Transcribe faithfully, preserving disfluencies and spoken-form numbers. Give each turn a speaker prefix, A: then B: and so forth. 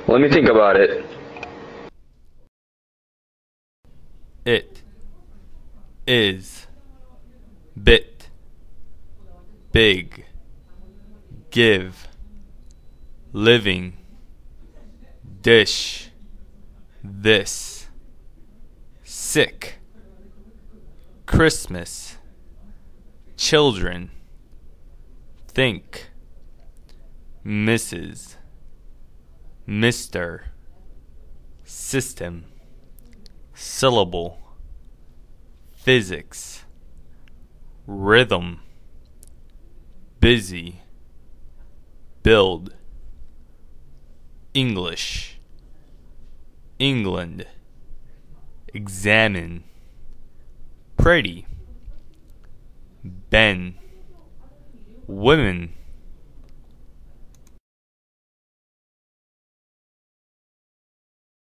A: Let me think about it.
B: It is bit big give living dish this sick Christmas children think Missus Mister system syllable physics rhythm busy build English England examine pretty Ben women